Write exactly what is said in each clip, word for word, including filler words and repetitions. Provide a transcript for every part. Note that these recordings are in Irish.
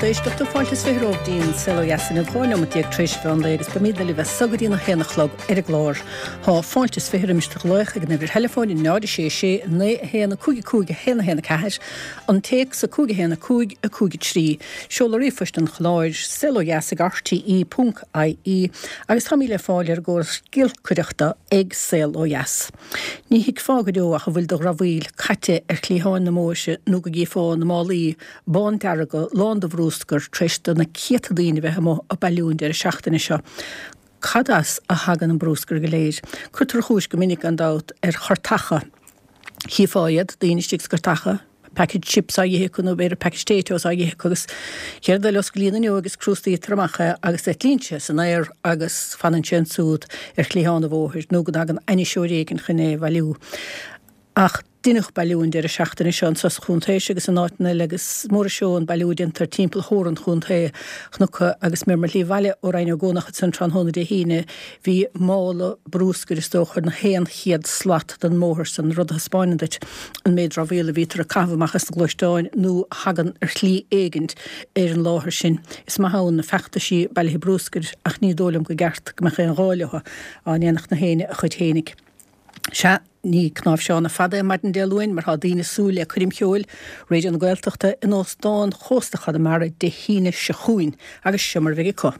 Isteach do fáiltas féródín selo yasin a gháin am tíag tríis bhean légus ba míad le bheith sagadína chéna chlog ar a glár. Tá fáiltas férimiste leich ag na bhir telefóní náda sé sé na héna cúgi cúgi héna héna caithir an téag sa cúgi héna cúgi a cúgi trí. Seola rífust an chláir selo yasig r t e dot i e agus tá míle fáilir góir gilcuireachta ag selo yas. Ní hic fágadú a bhfuil do rahíl caite ar clíháin na móise nó go gí fáin na málaí bán dearga lán do bhrúscar treiste na ciatadaíine bheith mo a bailún ar a seachtainna seo. Cadas a hagan an brúscar go léir. Cutar chúis go minic an dát ar chortacha. Hí fáiad, daoine stig chortacha, package chips a dhéhe chun beidir package potatoes a dhéhe agus chéir de los glíanana agus crústaí tramacha agus é línse san éir agus fanan súd ar chlíhána bhóthir nó go agan aine seoréigin chuné bhailiú. Ach Dinach bailún ar a seachtainna seán sas chúntéis agus an áitna legus mór seán bailúdíon tar timppla hóran chúnté chnucha agus mé mar lí bhaile ó raine gónach san tróna de híine hí mála brúsgur is tóchar na héan chiad slat den móthir san rud haspáinandait an méid ra bhéle vítar a cabhamachchas na glóistáin nó hagan ar chlí éigent ar an láthir sin. Is má hán na fechta sí bailhí brúsgur ach ní dólam go gceart go me chéan gáileha an éanach na héine a chud hénig. Se ní knáf seán na fada mar an déalúin mar há daoine súla a chuim cheol réidir an Gaeltachta in Ostáin chóstachad mar de híine se chuin agus siomar bheith có.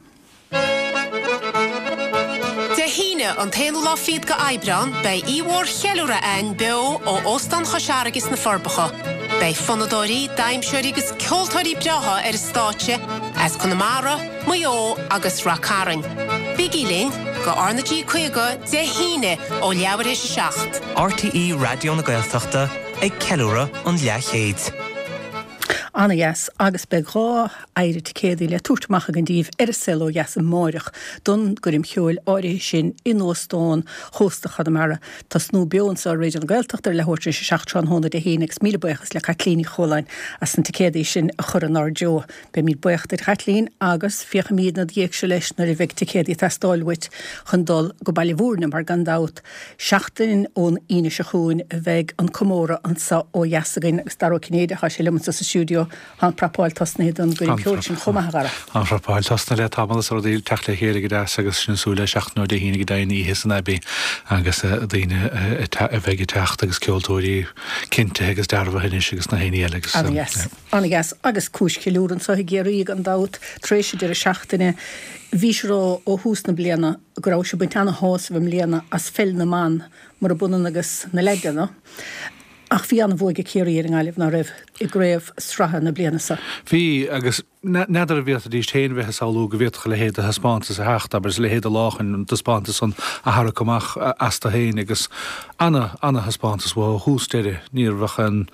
De híine an téanú lá fiad go Aibreán bei íhór cheúra ein beo ó Ostáin Chosearagus na Forbacha. Bei Fonadóirí daimseoirí agus ceoltóirí breatha ar stáitse as Connemara, Mayo agus Racarin. Bigí Lynn go Arnagí Cuiga de híine ó leabhar éis seacht. R T E Radio na Gaeltachta ag ceúra an leachéid. Anna yes, agus be gá éire céadaí le túirtach a gandíomh ar a selo yes an máireach don gurim cheol áirithe sin in Ostáin chóstachad amara tas nó beon sa réidir an Gaeltachtar le thuirte sé seachtrán hóna de héananig míle buchas le catlíní choláin as an céadaí sin a chur an ardeo be míad buchtar chatlín agus fiocha míad na dhéag se leis na bheith céadaí testáilhuiit chun dul go bailhúrna mar gandát seachtain ón ine se chuin a bheith an comóra an sa ó yasagain agus daró cinéide cha sé lemon sa stúdio han prapáil tasnéad an gurí ceolsin chumachara. Han prapáil tasna le támalas ar dí teachla chéir go deas agus sin súla seachnó de híine go daine íhis an ebí agus a daine a bheith techt agus ceoltóirí cinnte agus dearbh hinne agus na héine agus. Anagas agus cúis ceúran sa géirí an dát tréisi de a seachtainine vísrá ó hús na bliana gorá se buintena hás bhim bliana as fel na man mar a bunan agus na leidena. Ach bhí anna bhóige céirí ar an gáileh ná raibh i gréibh stratha na blianasa. Bhí agus neidir a bhíocht a dtí téin bheith sáú go bhíocha le héad a haspáintas a hecht, aber le héad a láchan do spáintas an a thara comach asta héin agus anna anna haspáintas bh hústéire níor bhachan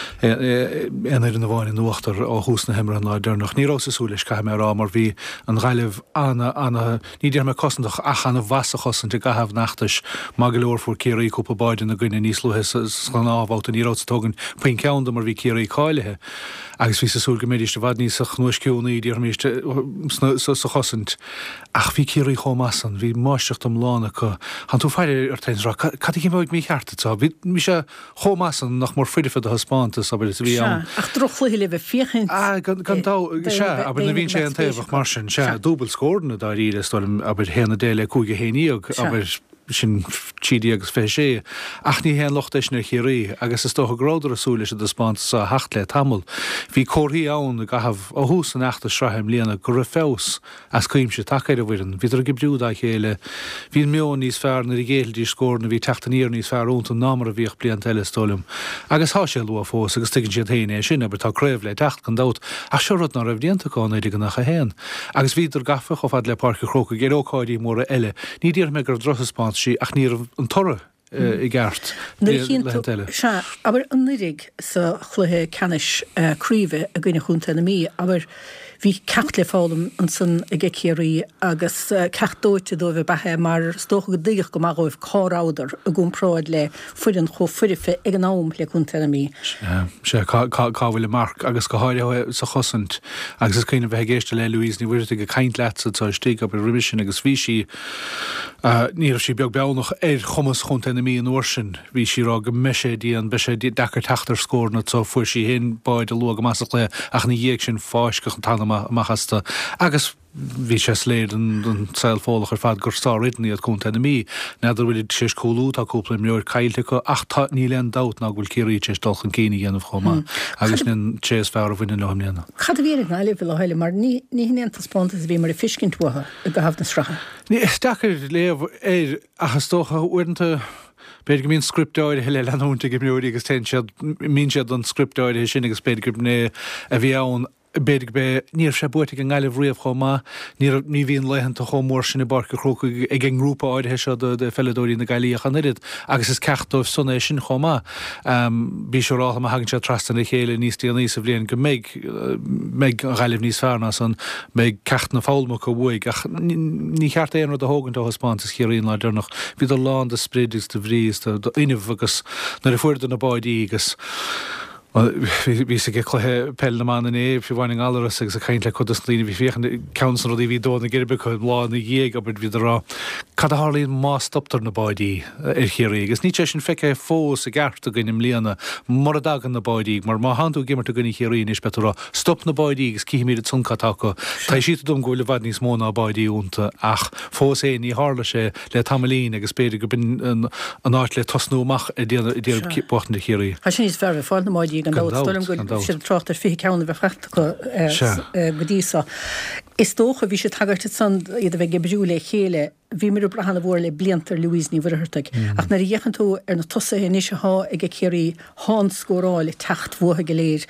éanair na bháin nuachtar ó hús na himar an náidirnach. Ní rás súlis cai mé rá mar bhí an gáileh anna anna ní déir me cosintach achan a bhasa chosint i gahabh nachtas má go leor fuór céirí cúpa baidin na gine níos luhes san ábháta ní rás tógan pain ceanda mar bhí céirí cáilethe agus bhí sa súl go méidir bhd níos a chnúisciúnaí díor míiste sa chosint ach bhí céirí chomasan bhí máisteach am lána go han tú feidir ar teins rá cad cin bhid mí cheartta bhí mí se chomasan nach mór fuidir fed a haspáintas a bhí an ach drochla le bheith fiochan gan dá se aber na bhín sé an taobh mar sin se dúbal scórna dá ríide stoilm aber héna déile cúige héíog aber sin tídi agus fé sé ach ní hen lochtéis na chéirí agus is tócha gráidir asúla a spáint sa hacht le tamil hí choirí ann a gahabh ó hús an achta sraim líana go ra fés as cuimse takeir a bhuian hí ar go briúda chéile hí meon níos fear na géil dí scórna hí tetaníir níos fear út an námar a bhíoh blian teleistólim agus há sé lu a fós agus tugann siad héine sin aber tá créibh le techt gan dát a seúrad ná raibh diantaáin idir gan nach a héin agus víidir gafa go fad le parca chróca géróáidí mór eile ní dír me gur drochaspáint sí ach ní an torra i gceart. Se aber an nirig sa chluthe canis críomh a gine chunta na mí aber hí cecht le fálam an san i gcéirí agus cechtdóite dó bheith bethe mar stócha go dtíoch go mar roibh cáráidir a gún práid le fuidan cho fuirife ag an nám le chunta na mí. Se cáhfuil marc agus go háirithe sa chosint agus is cíine bheith géiste le Louise ní bhuiirte go caint leatsa tá stíigh ab riimisin agus bhí si ní sí beag benach ar chumas chunta na mí an uairsin bhí si rá go meise dí an be sé dechar teachtar scórna tá fuair sí hen baid a lu go masach le ach na dhéag sin fáis go an tanna machasta agus hí sé sléad an saoilfólach ar fad gur stáridní a chunta na mí, neidir bhfuil sé cóú tá cúpla mleor caiilte go ach ní leon dat ná bhfuil cií sé dulchan cíine dhéanamh chomá agus nin séas fear a bhine lehamléanana. Chad a bhíar na le heile mar ní héanta spátas bhí mar a fiscin tuatha a go hafh na stracha. Ní stair léamh é achas tócha uanta beidir mín scriptáid heile leúnta go múí agus ten sead mín sead an scriptáid sin agus beidir né a bhí ann beidir be níor sé buirte an gáileh riamh chomá ní bhíon leihananta chomór sin na barca chróca ag an grúpa áidthe se de felladóí na gaiíocha nirid agus is cechtmh sunna sin chomá. Bhí se ráth a hagann se trastan na chéile níos tíí níos a bblion go méid méid an gaiileh níos fearna san méid cecht na fáilma go bhuaig ach ní cheart éon a hágann do Hispántas chéiríon le dúnach bhí do lán de spréidir de bhrís do inmh agus na fuirda na báidí agus Bhí sé go chluthe pell na man é fi bhhaing alaras agus a caiint le chud slína bhí féchan council í bhí dóna ggéirbe chu lána dhéag a bud bhíidirrá cad hálíonn má stoptar na báidí ar chéirí, agus ní sin feice fós a gceart a gnim líana mar a dagan na báidí, mar má handú gimmar a gunna chéirí is betarrá stop na báidí agus cí mí tuncatácha Tá siad dom gohfuil bhd níos móna a báidí únta ach fós é ní hála sé le tamlín agus beidir go bin an áit le tosnúach a dtíar bochtan na chéirí. Tá sin is fear fáil na báidí an dám go si trochttar fi ceanna bheith frecht go godísa. Is tócha bhí sé tagart san iad a bheith gebrú le chéile bhí mar brahanana bhór le bliantar Louise ní bhirthirteag. Ach na dhéchan tú ar na tosa níos há ag chéirí há scóráil techt bhtha go léir.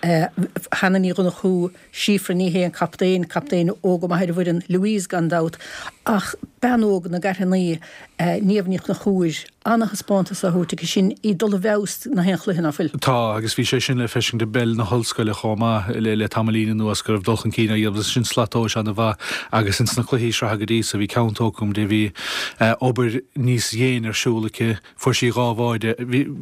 Hanna ní gona chu sífra níhé an captéin captéin óga mai bhfuir an Louise gandát ach benóg na garhannaí níomhníoch na chúis anna Hispántas a thuúta sin í dul bhest na henchluhin á fil. Tá agus bhí sé sin le fesin de bell na hallscoile chomá le le tamlína nuas gur dulchan cína dhéobh sin slató se na bha agus ins na chluhíí se hagadí a bhí countócum de bhí obair níos dhéanaar siúlacha fu sí ráháide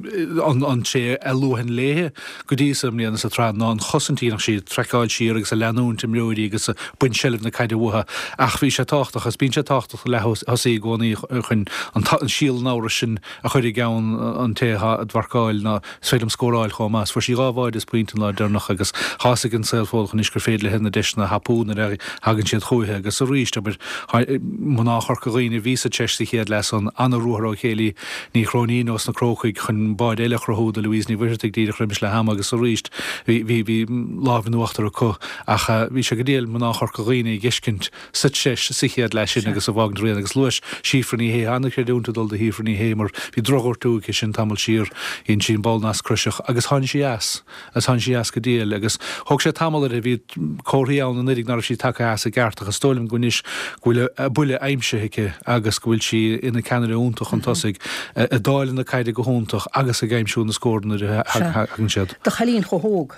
an sé eúhan léthe go dtíam líana sa trá ná an chosantíach si treáid sí agus a leanúnta mróí agus a buin sellh na caiide bhtha ach bhí sé táchtach as bín sé táchtach le hosí gcónaí chun an síl nára sin a chuidir gaan an téthe a dharcáil na sfeilm scóráil chomás fu sí ráháid is pointan le dúnach agus hásaigh an saoilfólchan is gur féad le hena deisna hapúna ar hagann siad chuithe agus a ríist aber mnáchar go riine ví a teiste chéad leis an anna ruúrá chéí ní chronínos na crochaig chun baid eile chrothúda Louise ní bhuiirteag díad chrimis le ham agus a ríist hí hí lábh nuachtar a chu ach bhí sé go déal mnáchar go riine giscint sa teis sichéad lei sin agus a bhagn réad agus luis sífraní hé anna chéúnta dul de hífraní hémar hí drogur tú sin tamil sír on sin ball nas cruiseach agus tháin sí as as tháin sí as go déal agus thug sé tamil a bhí choiríán na nidig nar sí take as a gceartach a stólim gonis gohfuil buile aimimsethe agus gohfuil si ina Canada úntaach an tosaigh a dáil na caiide go húntaach agus a gaiimsú na scóna hagann siad. Tá chalíonn cho thóg.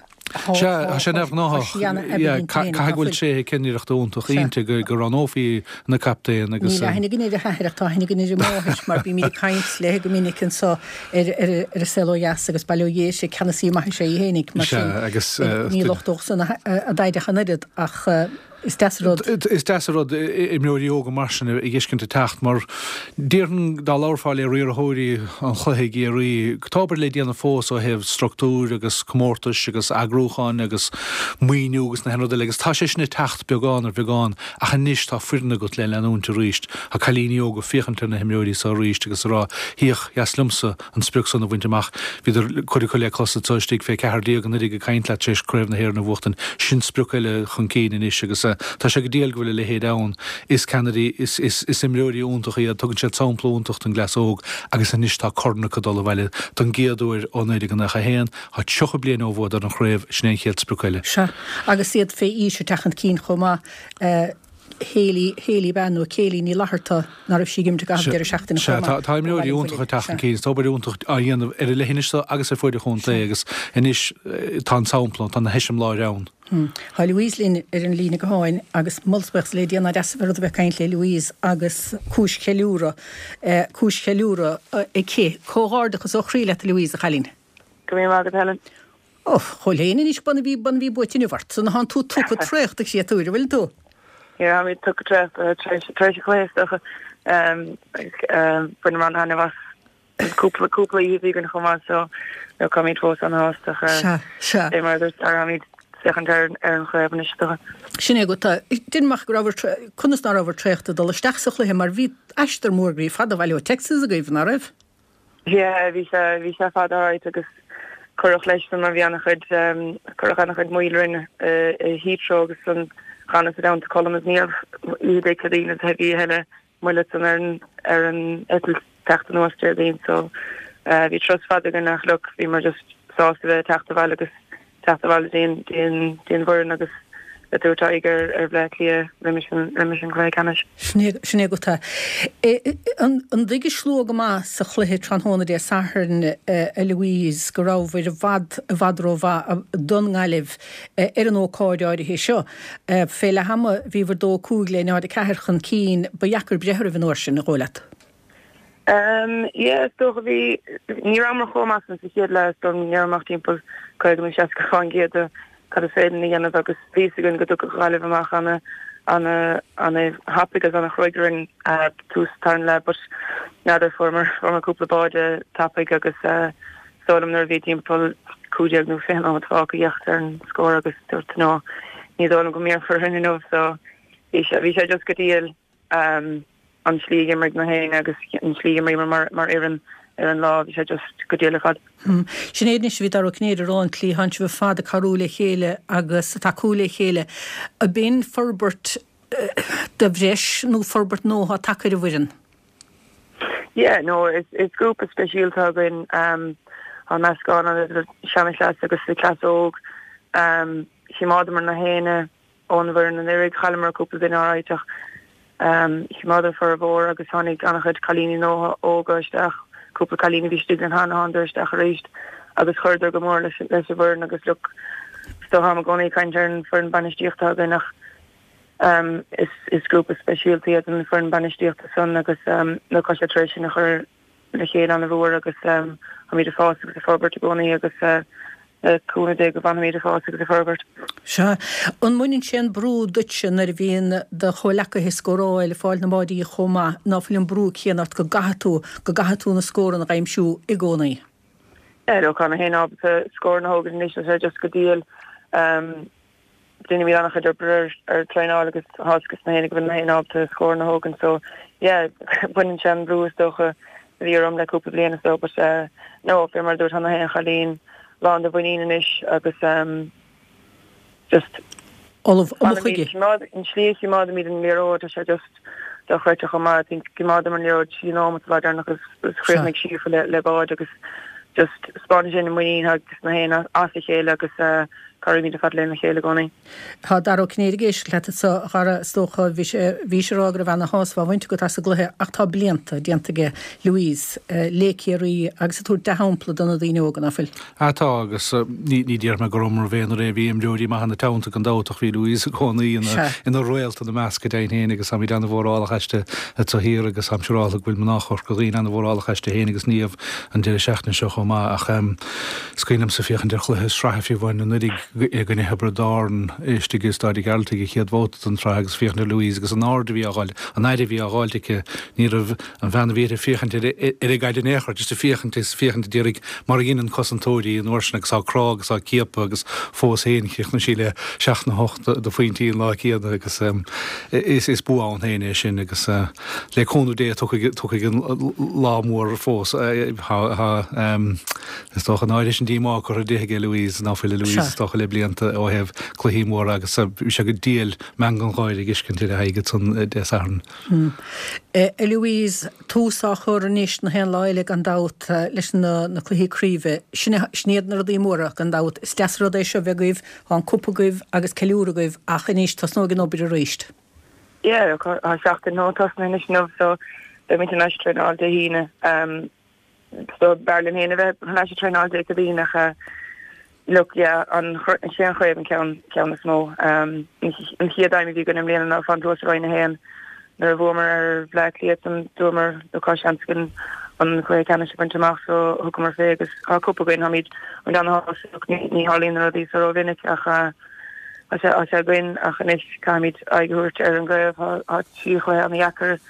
sé nefh ná caighfuil sé cinníireachta úntaach ionta gur an ófií na captéin agus hena gine heireachtá hena gine máis mar bí mí caiint le go minicin sa ar a selóheas agus bailhééis sé cena mai sé hénig mar agus ní lochtach san a daidecha nirid ach Is deasarod? Is deasarod i mjóí óga marsin i giscinnta techt, mar díirn dá láirfáil ar riar thóirí an chluithe géirí tábar le díana fós ó heh structúr agus commórtas agus agrúcháin agus muoinú agus na henrada agus tá sé sinna techt beagán ar beagán a cha níos tá fuirna go le leanúnta ríist a chalíní óga fiochantar na himjóí sa ríist agus rá híoch jaslumsa an spruch san na bhainteach híidir chuir chuile closa tuistigh fé cehardíag an ige caiint le tééis cruibh na hhéir na bhachtain sin spruchaile chun cíine is agus tá sé go díal gohfuil le héad ann is Kennedy is is is imróí úntacha a tugann sé samplúntacht an glasóg agus an níos tá corna go dul bhile don géadúir ónéidir gan nach a héan há tucha blian óhód ar an chréibh snéchéad spruchaile. Se agus siad fé í se techan cín chomá Héli héli ben og Kéli ní laharta nar af sigim ga der seachtain choma. Tá imróí úntacha techan cín, tá bar úntacht a dhéanamh ar le hiniste agus ar foiide chunta agus inis tá sampla tá na heisiim lá rán. Tá Louise Lynn ar an lína go háin agus mulspechts le díana desver a bheith caiint le Louise agus cúis cheúra cúis cheúra i cé cóhardachas ó chríle Louise a chalín. Go mé agad Helen. Oh, choléine is banna bhí ban bhí buitin bhart san han tú tu trécht sé túir bhfuil tú. Ja, mi tu tre tre tre léistecha buna man hanna was cúpla cúpla íhí gan chomá so no comid fós an háistecha é mar ar mí second ar an chréban is do. Sinné go Dinach kunnas ná over treachta do steachsach le mar ví eister mórgrií fad a bhile Texas a goibh na raibh? Ja, hí sé hí sé fad áid agus chuch leis fan mar bhíanana chud chuch anna chud muoilerin hítro agus san chana a down column is níamh idé cadína hebí heile muile an ar an ar an etil teachta nóiste dín, so hí tros fad a gan nach look hí mar just sásta bheith teachta bhile agus teachta bhile dín dín dín bhrin agus a dúirtáiger ar bhle lia remission remission gléig canis. Sinné go tá. An dige slóga má sa chluthe tranhóna dé saharn Eloise go ráhfuir a bhad a bhadróha a dongaileh ar an ócáideáide hé seo. Féile hama bhí bhar dó cúgla náid a ceair chun cín ba jacar brethir a bhn sin na ghólat. Um, yeah, so vi ní ramar chomas an sa chéad le don nearmach timppel chuig me seaca chuin géad cad féden í dhéanamh agus vísagann go go gáileh amach anna anna anna hapagus anna chroigerin tústarn le, but nadidir formar formar cúpla báide tapig agus sólam nar bhí timppel cúdeag nó féin am atá go dheachtar an scór agus dúirt nó ní dólam go méar for hinna nóh, so bhí sé bhí sé just go díal um, an slíige mar na héin agus an slíige mar mar mar iran ar an lá bhí sé just go déala fad. Sinnéadnis bhí ar cnéidir an clí haint bh fad a carúla chéile agus taúla chéile a ben forbert de bhreis nó forbert nó a takeir a bhuiin. Yeah, no, it's it's group of special tugging um on mascon on the shaman class agus the class og um she modern na héine onver an lyric calmer couple in our ach um she mother for a bor agus honig an chud Calini no ógastach couple Calini vi stu an han handerstach recht agus chuder gomor leis leis bhn agus look sto ha goni kind turn for an banistíocht nach um is is group of specialty and for an banistíocht son agus um no concentration nach her le chéad an bhór agus um ha mí a fá agus a forbert goni agus uh cúna dé go bhana méidir fá agus a forbert. Se an muinn sin brú dutsin ar bhíon de cholacha hiscóráil fáil na mádaí chomá náfuiln brú chéanart go gahatú go gahatú na scóran a raimsú i gcónaí. É ó chuna héana ab a scór na hógan níos sé just go díal um duine mí annach idir breir ar treáil agus hásgus na héana go bhna héana ab a scór na hógan, so yeah buinn sin brús docha bhí rom le cúpla bliana so, but uh, no fé mar dúirt hana héana chalín lá de bhaíine is agus um, just Olaf in slí má mí an méró sé just do chuirte go má gimá mar leor sí ná bh nach chrénig si le lebáid agus just Spáin sin muoín agus na héana as chéile agus choí a fat le na chéile gona. Tá dar cnéirgéis le chara stocha ví rágra bhena hásá bhainte go as a gluthe ach tá blianta diantaige Louise lécéirí agus tú dehampla donna daine ógan afil. Atá agus ní díar me gomar bhéan ré bhíim leúí mai hanna tanta an dáach hí Louise chonaí in roiilta na measca déine agus am anna bhrála eiste a hir agus am serála bhfuil nachchor go dtíon anna bhrála eiste héanagus níomh an de seachna seo chomá ach scuinem sa fiochan de chluthe sraithí bhain nudig gine hebredáin istiggus dáí gealtaigh chiad bóta an tragus fiochanna Louise agus an áda bhí aáil an éidir bhí aáilteige ní an bhena bhí fiochan ar gaiide néchar just a fiochan is fiochan dírig mar gin cosantóí an orsanach sá crag á ciapa agus fós héin chiach na síle seach na hocht do faointíí lá chéad agus is is bú an héine sin agus le conú dé tu gin lámór fós is doch an áidir sin díá chu a déige Louise náfuil Louise doch le blianta ó heh chluhímór agus se go díal me an gáide giscin tí a haige tún dé san. Louise túsá chur an níos na hen láile an dat leis na chluhíríomh snéad na í móra an dat steasrodéis seo bheitgaibh an cúpagaibh agus ceúragaibh a chaníos tas nó gin óbir a réist. Yeah, seachta nó tas na níos nó so be mit an treál de híine so Berlin héine bheith na treál de go dtíach look yeah an sé an chuibh an cean cean na smó an chiaadaimimi bhí gonnim léana á fan dúsráin na héan nar bhmar ar bhleicliaad an dúmar doá seanscin an chuir ceanna se buintach so thuca mar fé agus áúpa goin haid an an ní hálín a dí ó vinnic ach a sé goin a chanis caiid aigúirt ar an gaibh á tí chuir an jacar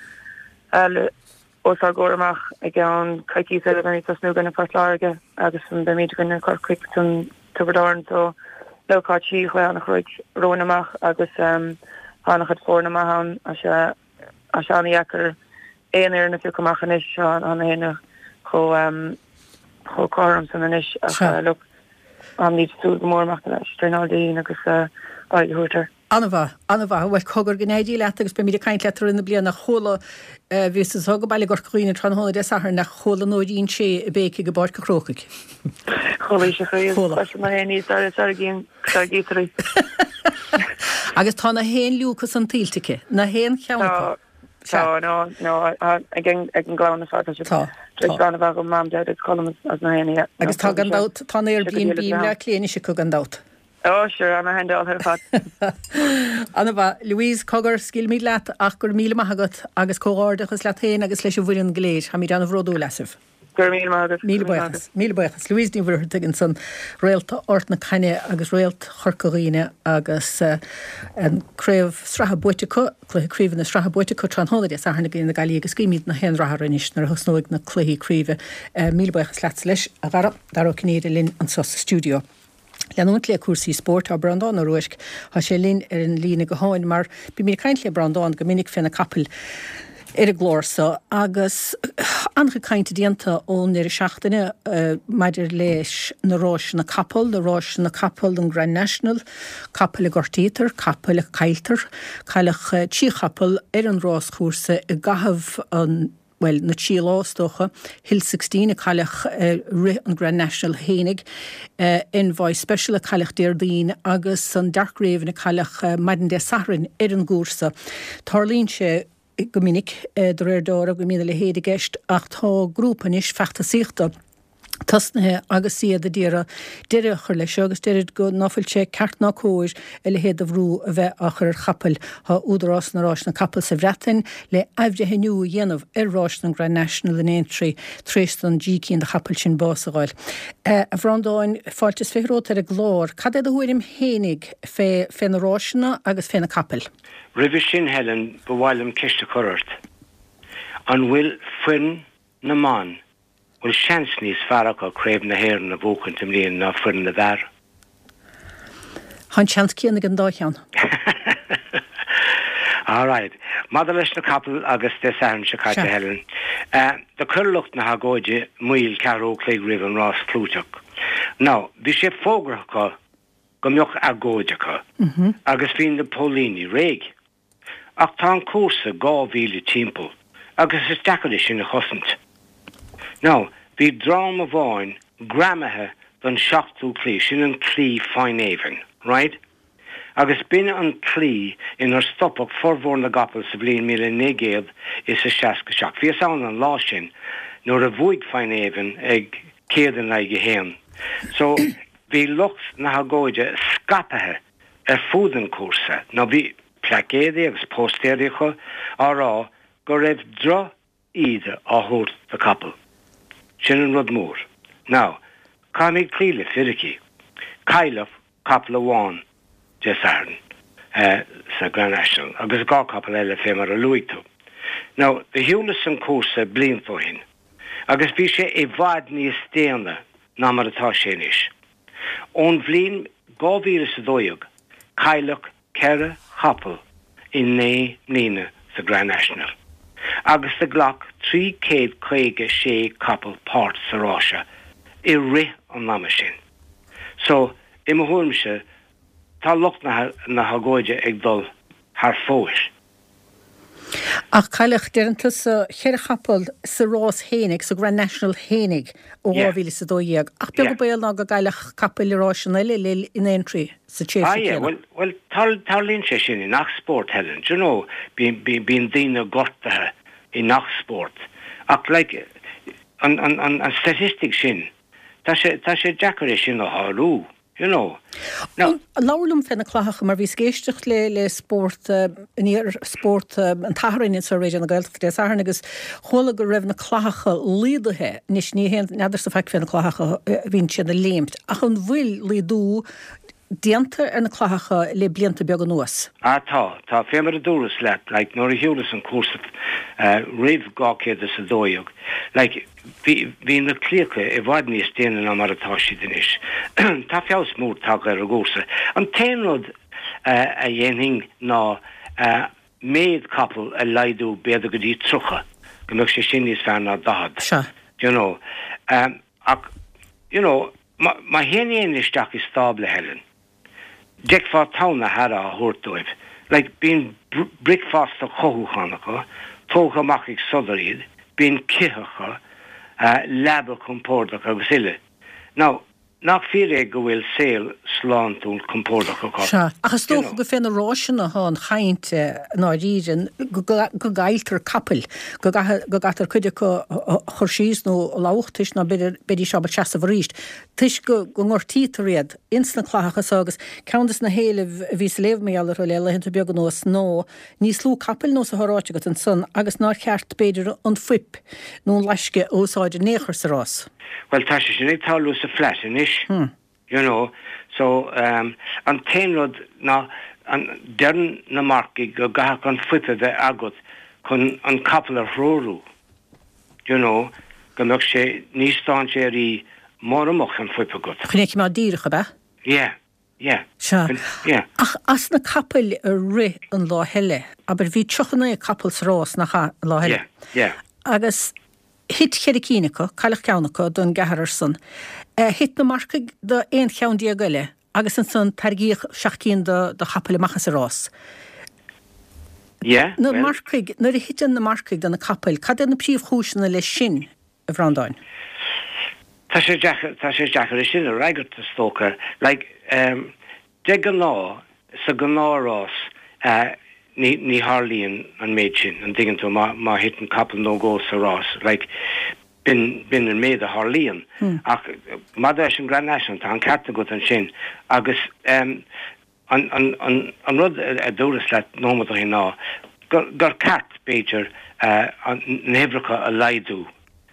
óá goramach ag an caiicí a gan tas nu ganna partláige agus an be méid gonne chu quick tun tuberdáin so leá tí chu annach chuig rónamach agus um, annach chud fórnamach an a se a se anheacar éanaar na fiúcamachchan is se an héine cho um, cho chom san an is a lu am níd tú gomórach strenádíí agus áútar. Anna Anna bhfuil cogur gnéidí le agus be mí caiint letar ina blian nach chola ví thug bailile gur chuoine tróna de sahar nach chola nóín sé a béci go bar go crocaig. Cholí se chuí gín gítarí. Agus tá na héon lúchas an tíiltice na héon cheanna. Tá nó nó ag an gláánna fá gan bh go mám de colm as na héine. Agus tá gandát tá ar bíon bím le léana se chu gandát. Oh, sure, I'm a hand all her fat. Anna Louise Cogur skill mí leat ach gur míle maithagat agus cóáardachas le tain agus leis bhuiin gléir ha mí anna bhródú leisih. Gur míle maithagat. Míle buchas, míle buchas. Louise ní bhfuir tugann san réalta ort na caine agus réalt chorcaíine agus an créibh stratha buitico, chluchríomh na stratha buitico tranholaide a hana gin na galí agus cíimiid na hen rathranis nar thusnóig na chluí críomh míle buchas leat leis a bhara daró cnéad linn an sos studio. Leanúint le cuasaí sport a Brandán a ruisc ha sé linn ar an lína go háin mar bí mí caiint le Brandán go minic fena capel ar a glórsa agus ancha caiinte dianta ón ar a seachtaine maidir leis na ráis na capel, na ráis na capel an Grand National, capel a gortítar, capel a cailtar, cailech tí capel ar an rás cuasa i gahabh an well, na tí lástocha, Hill sixteen a cailech uh, ri an Grand National hénig, uh, in bhai special a cailech Déardín agus an Dark Raven a cailech uh, Maiden de Saharin ar an gúrsa. Tarlín sé go minic uh, do réir dóra go mína le héad gist ach tá grúpan is fechta síochta tasnathe agus siad a díra deire chur leis agus deirid go náfuilte ceart ná cóir i le héad a bhrú a bheith a chur chapel ha údarrás na rás na capel sa bhreatain le aimhde heniu dhéanamh ar rás na Grand National in Aintree tréistan dící in de chapel sin básagáil. Uh, a bhrandáin fáiltas férót ar a glár, cad é a thuirim hénig fé fé na rásna agus fé na capel? Ribh sin Helen bhhailm ceiste chorart. An bhfuil fuin na man Well, chance níos farach ó craibh na héir na bhócan tim líon na fuin na bhar. Han chance cíanna an dáchean. All right. Mada leis na capel agus de sahan se caite Helen. Uh, de curlucht na hagóide muil caró cléig rih an rás clúteach. Now, bhí sé fógracha go mbeoch agóidecha mm-hmm. agus bhín de Paulíní réig. Ach tá an cúrsa gá bhíle timppel agus is deacada sin na chosint. Now, bhí drama bháin gramathe don seachtú clí sin an clí Finehaven, right? Agus bin an clí inar stoppach formhór na gapel sa bliain míle négéad is a seasca seach. Bhí an an lá sin nuair a bhuaig Finehaven ag céad an leige héan. So, bhí lucht na hagóide scapathe ar fúdan cúrsa. Now, bhí placéide agus postéiricha árá go raibh dro iad á thuairt the capel. Sin an rud mór. Now, cá mé clíle firici, caileh capel amháin de Saharin uh, sa Grand National, agus gá capel eile fé mar a luigtú. Now, the hiúlas an cúrsa blian fóhin, agus bhí sé é bhad níos téanna ná mar atá sé níos. Ón bhliain gá mhíle sa dóiag, caileh ceithre capel in né mlíne sa Grand National. Agus the glock trí céad chuige sé capel páirt sa ráise i rith an lama sin. So, i mo thuaimse, tá lucht na, na hagóide ag dul haar fóis. Ach cailech deiranta sa cheir chapel sa rás hénig, sa Grand National hénig ó bhíle sa dóiag. Ach beag go béal ná go gailech capel i ráise na le in Aintree sa chéir Ah, yeah, well, well tar lín sé sin i nach sport, Helen. Do you know, bín dína gortathe i nach sport. Ach, like, an, an, an, an statistic sin, tá sé deacare sin a hálú, you know. Now, Laurlum fenna clacha mar bhí scéisteach le le sport uh, níor sport uh, an tathrainn sa réidir na Gaeltacht de Saharin agus chola go raibh na clacha lídathe níos ní hen nadidir sa feic fenna clacha uh, bhín sin na léimt. Ach an bhfuil lídú Diantar ar na chlácha le blianta beag an nuas. Ah, tá, tá fémar a dúras leat, like, nor a hiúlas an cuasa uh, rih gácéad a sa dóiog. Like, hí na clíocha i bhaid níos déanaan am mar atá siad in is. Tá feabhas mór tá ar a gúsa. An téanrod uh, a dhéanaing ná uh, méad capal a leidú bead a go dtí trucha, go mbeadh sé sin níos fearr ná dahad. Sure. You know, um, ach, you know, ma, ma héanaon isteach is stábla helen. Dick fá tána hara a húrtóibh. Like, bín br brickfast a chohúchannacha, tócha machig sodaríd, bín cihacha, uh, leba compórdacha agus ile. Now, nach fíre go bhfuil saoil sláintún compórdacha cá. Sure. Achas tócha go féin a ráisina hán chainte ná rírin go gailtar capel, go gatar chuide go chursís nó láchtis ná beidir seabal seasa bhríist. Tuis go go ngortítar réad, insna chláchas agus, ceandas na héile vís léh méallar le le hinta beag nó nó, ní slú capel nó sa háráte go an son, agus ná cheart beidir an fip nó leisce ósáidir néchar sa rás. Well, tá sé sin ag táú sa fleis in is, hmm. you know, so um, an téanrod ná an dearn na marcaigh go gath an fuite de agat chun an capal a hróú, you know, go mbeadh sé níos stáin sé í mór amach an fuipe agat. Chnéic má díracha be? Yeah, yeah. Sure. Yeah. Ach, as na capel a ri an lá heile, aber bhí trochanna capel sa rás nach lá heile. Yeah, yeah. Agus hit chedicínacha, cailach ceannacha don gaharar son. Uh, hit na marcaigh do éon cheann diagaile, agus an son targíoch seachcín do, do chapel machas a rás. Yeah, na well, marcaigh, na hit na marcaigh do na capel, cad na príomh chúisina le sin a bhrandáin? Tá sé deachar sin a raigart a stóca, like, um, de gan lá, sa gan lárás, uh, Ní, ní Harlíon an méid sin, an digan tú má, má hit an capel nó gó sa rás. Like, bin, bin an méid a Harlíon. Hmm. Ach, mada is an Grand National, tá an catna gut an sin. Agus, um, an, an, an, an rud a, a dúras le nómad a hí ná, gur, gur cat beidir uh, an nehracha a laidú,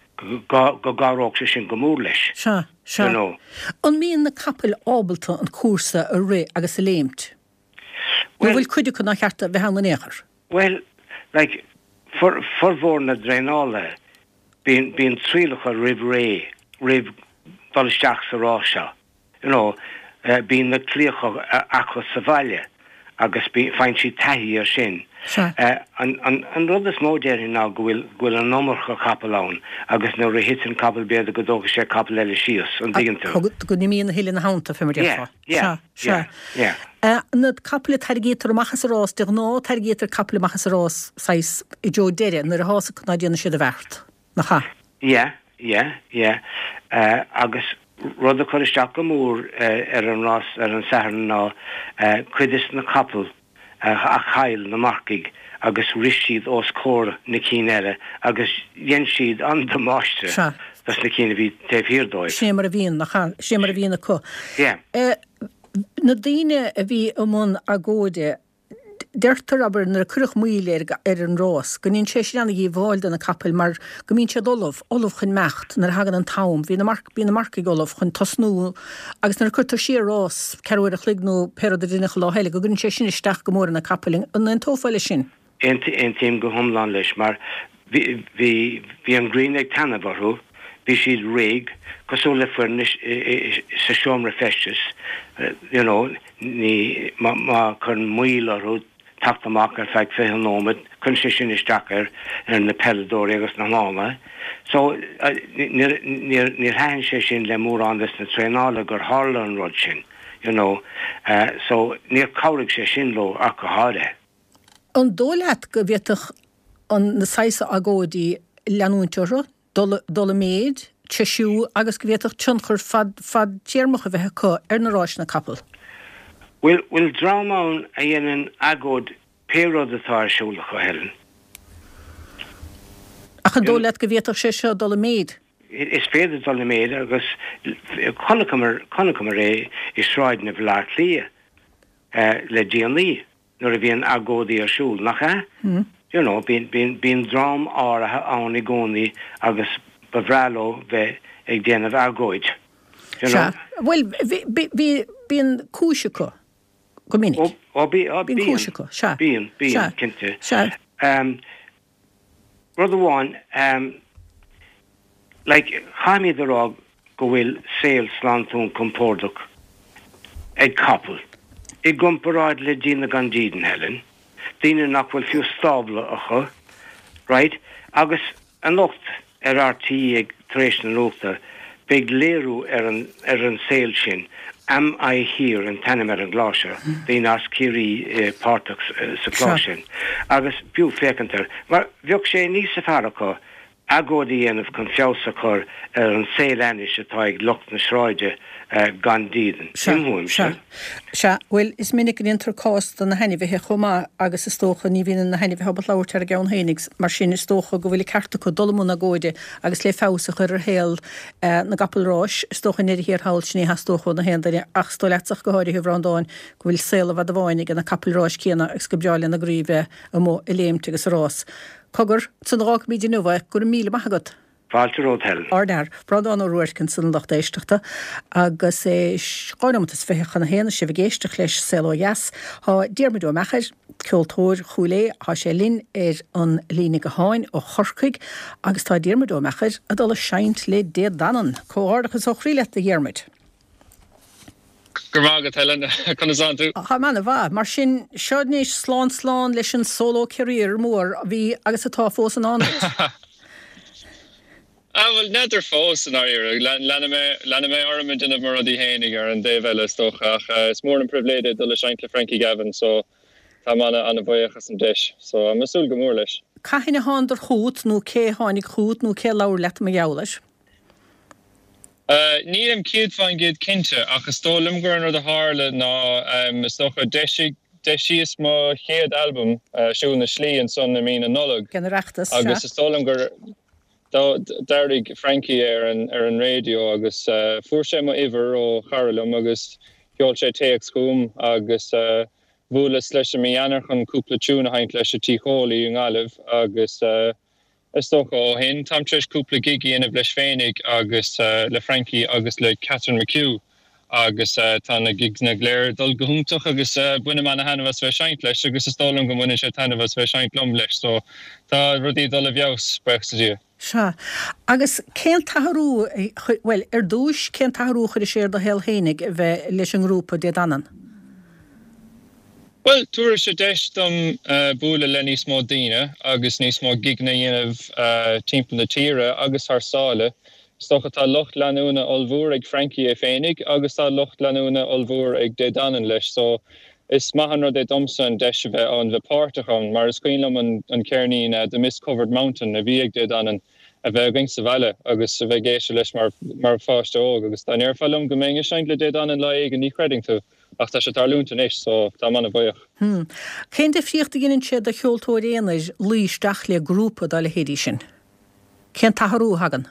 go gáróg sé sin go mór leis. Sure, sure. You know. An míon na capel ábalta an cuasa a ré agus a léimt. Well, bhfuil cuiide chu nach chearta bheit hana néchar? Well, like, for for bhór na dréála, bíon bíon trílacha rib ré, rib dolisteach sa ráise. You know, uh, bíon na clíocha acha sa bhaile, agus fein si taithí ar sin. Sure. Uh, an, an, an rud is mó déirí ná go bhfuil an nómarcha capel ann, agus nó ra hit an capel bead a go dócha sé capel eile síos, an digan tú. Go ní míon na héile na hánta fé mar défa. Yeah, yeah, yeah. Uh, na capel targétar machas a rás, deag nó targétar capel machas a rás sais i dó deire, nar a hása chuna déanana siad a bheirt. Na cha? Yeah, yeah, yeah. Uh, agus rud a chuiristeach go mór uh, ar an rás, ar an saharn ná uh, cuidis na capel uh, a chail na marcaigh, agus risíad os cór na cínéire, agus dhéan siad an do máiste. Sure. Das na cíine bhí taobh hirdóibh. Sé mar a bhíon na cha, sé mar a bhíon na có. Yeah. Uh, na daine a bhí amón a góide, deirtar aber na curach muile ar an rás, go nín sé sin anna í bháil na capel, mar go mín sé dolah, olah chun mecht, nar hagan an tám, hí na marcaigh olah chun tosnú, agus nar curtar sé rás, ceúir a chlignú perad a dínach lá heile, go gurn sé sin isteach go mór na capeling, an an tófáile sin. Ein tíim go thomláin leis, mar bhí an Green ag tanna barthú, bhí siad réig, cosú le fuair sa seomra festis, you know, ní má chun muil arú taptamach ar feig fé nómad, chun sé sin isteach ar na peladóir agus na máma. So, níor hain sé sin le mór andas na tréála gur hála an rud sin, you know, uh, so níor cáirigh sé sin lo ach go háide. An dóleat go bhéach an na saisa agódí leanúnteara, dola méid, teisiú, agus go bhéach tionchar fad fad tíarmach a bheithe có ar na ráis na capel. Will will drámán a dhéanaan agód péród atá siúlach a helen. Ach an dóleat go bhéach sé seo dola méid? Is féidir dola méid, agus conacham ré is sráid na bhláir lia le díanaí, nuair a bhíon agódaí ar siúl nach é. You know, bíon drám áirithe ann i gcónaí agus bhrealó bheith ag déanamh agóid. You know? Well, bíon cúiseacha go minic. Ó bí Bíon cúiseacha, se. Bíon, bíon, cinnte. Um, Brother one, um, like, chaimi the rog go bhfuil sales slantún compordach ag couple. I gumparad le dína gan díden Helen. Dína nach bhfuil fiú stabla acha, right? Agus an locht ar R T ag tréis na lochta big léirú ar an ar an sale sin. Am I here in Tanimar and Glasher? Dína as Kiri uh, Partach uh, sa Glasher. Agus fiú fecantar. Mar bheoh sé níos sa faracha agódaí anamh chun fiása chur ar an sale anis atá ag locht na sráide Uh, gan díden. Se, se, well, is minic an intercást na henimhithe chomá agus is tócha ní bhíon na henimh habal láir ar gan hénigs, mar sin is tócha go bhfuil carta go dolamúna góide agus le fása chur ar héal uh, na gapalráis, is tócha nir hir hail sní has tócha na hendaine ach stóleach go háirí hibhrandáin go bhfuil séla bhd a bháinnig an na capalráis céna ag scobeáile na gríomh a mó i léimte agus rás. Cogur, san rák mídí nuha gur míle maithagad. Fáilteród Helen. Ardar, brad an ruircin san locht éisteachta, agus é sgáineamtas fechan na héana si bhgéisteach leis selo yes, há díarmidú mechar, ceoltóir chúlé, há sé linn ar an lína go háin ó chorcaig, agus tá díarmidú mechar a dul a seint le déad danan, cóárdachas ó chrílet a dhéarmid. Gurmágad Helen, chun is an tú? Ha manna bha, mar sin seodnéis slán slán leis an solo career mór a bhí agus atá fós an anit. Ah, well, neither fós an áir. Lena mé ormid in a maradí hénig ar an Dave Ellis doch ach it's more than privileged dul a seint le Frankie Gavin, so tá mana an a bhuiachas an dish. So I'm asúl go mór leis. Caithine hándar chút nó cé hánig chút nó cé laur let me geolas? Uh, ní am ciad fain giad cinte ach is tólim gur ar the hále ná um, is doch a deisi deisi is má chéad album uh, siú na slí an son na mína nolog. Gen reachtas. Agus is tólim gur Darig Frankie ar an ar an radio agus uh, fuair sé mo iver ó charlam agus geol sé teach scum agus uh, bhualas leis a mianach an cúpla túna haint leis a tícholaí an galibh agus uh, is toch ó hen tam treis cúpla gigi in a blis fénig agus uh, le Frankie agus le Catherine McHugh agus uh, tá na gigs na gléir dul gohúntaach agus uh, buine man a hanamhas bheith seint leis agus is tólam go muine sé tanamhas bheith seint lom leis so tá rudí dul a bheos brechsadí. Se. Agus cén taharú, well, ar dúis cén taharú chuir sér do héal hénig bheith leis an grúpa de danan? Well, túair sé deistam uh, búla le níos mó daoine agus níos mó gigna dhéanamh uh, timppla na tíre agus thsáile. Stocha tá locht leanúna olbhúr ag Frankie é fénig agus tá locht leanúna olbhúr ag de danan leis. So is mahan rud é domsa an deis bheith an bheith páirteachán, mar is cuilam an, an cairnín uh, The Mist-Covered Mountain a bhí ag de danan a bheith gin sa bheile agus a bheith géise leis mar, mar fáiste óg agus tá nearfallum go mé seint le de danan le ag an ní creding tú. Ach tá sé tarlúnta éis, so tá man a bhuiach. Hmm. Cén de fríochta ginn sé de cheoltóir éanaid luisteach le grúpa dá le héadí sin? Cén taharú hagan?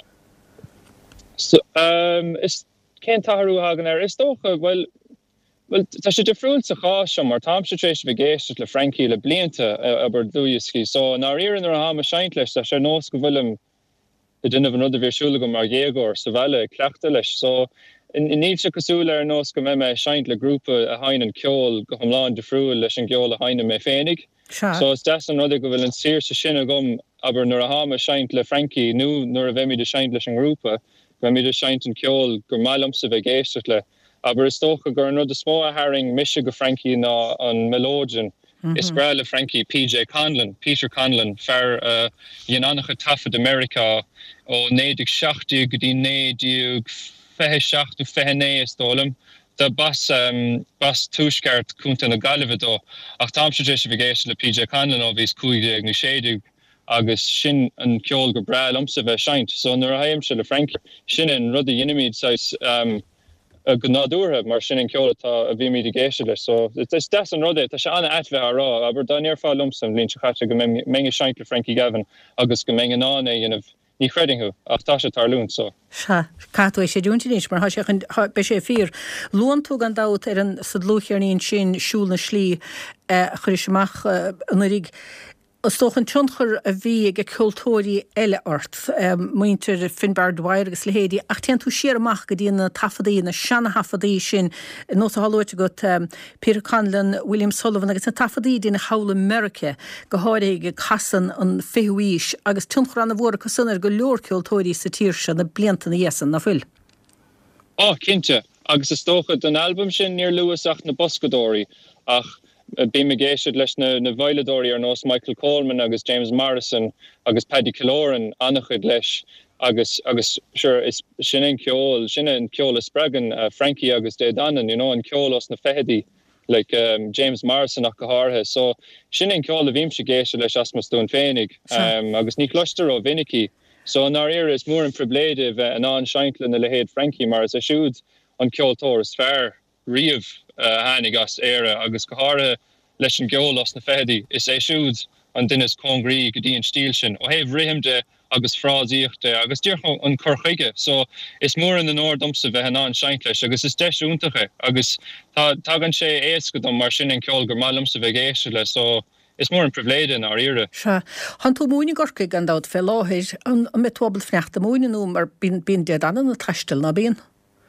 So, um, is cén taharú hagan ar is dócha, well, well tá sé defriúil sa cháisiom, mar tám sé tréis bheith géiste le Frankie le blianta aber dúiascí. So ná íran ar a hama seint leis, tá sé nós go bhfuilm de duine bh nudda bhírsúla go mar géagóir sa bheile cleachta leis. So in níl se cosúla ar nós go mé me seint le grúpa a hain an ceol go hamláin defriúil leis an ceol a haine mé fénig. So is des an rudde go bhfuil an sír sa sinna gom aber nuair a hama seint le Frankie nu nuair a bheith mi de seint leis an grúpa go mi de seint an ceol gur mailamsa bheith géiste le. Aber is tócha gur nó de smó a haring mise go Frankie ná an melódian. Mm-hmm. Is bra le Frankie P J Conlon, Peter Conlon, fer uh, Dhéananacha Tafod America ó nédig seachtaí go dtí nédig fehe seachtaí fehe né is tólam. Da bas um, bas túsceart cúnta na galibh dó. Ach tám sé bheith géiste le P J Conlon ó bhís cúig ní séidig agus sin an ceol go bra lomsa bheith seint. So nuair a haim se le Frankie sin an rud a dhéanamid sais um, a gnáúthe mar sin an ceolatá a bhí míad a géiste leis. So is des an rudé, tá se anna aithbheith ará, aber dá níor fá lumsam líonn se chatte go mé seint le Frankie Gavin agus go mé an ná é dhéanamh ní chreidingú ach tá sé tarlún so. Se, catú é sé dúntaníos, mar sé be sé fír. Luan tú an dát ar an sa dlúchearníonn sin siúl na slí chuir semach an rig. Stochen tunchar a bhí ag cultúirí eile ort muintir Finbar Dwyer agus le héadí ach tean tú siar amach go dtíana tafadaí na seanna hafadaí sin nó a hallúirte go Peter Conlon, William Sullivan agus na tafadaí dína Howell America go háir ag chasan an féhuís agus tunchar an bhór cosanar go leor cultúirí sa tíir se na blianta na dhéasan na fuil. Ó, cinnte, agus is tócha den album sin níor luas ach na boscadóirí ach bí me géisiid leis na, na bhailedóirí ar nós Michael Coleman agus James Morrison agus Paddy Killoran annachid leis agus agus sure is sin an ceol sin an ceol is spregan uh, Frankie agus Dé Danan, you know, an ceol os na fehedi like um, James Morrison ach goharthe so sin an ceol a bhím se géisiid leis asmas dún fénig um, agus ní cluster ó vinnicky so an our era is mór an pribléidir uh, an an Shankland le héad Frankie mar as a siúd an ceol tóir is fearr riamh uh, hánig as éire agus goharthe leis an geol os na fehedi is é siúd an dunas congrí go dtíon stíl sin ó héh rihimde agus frásíochta agus dúrcha an chorchaige so is mór in den nódomsa bheith an an seinkleis agus is deisiúntacha agus tá tá gan sé éas go dom mar sin an ceol gur málamsa bheith géisi le so is mór an pribléide in our ire. Se han tú múni gorca gan dát fé láthir an metwabal fneachta múni nú mar bín Dé Danan na taistil na bíon.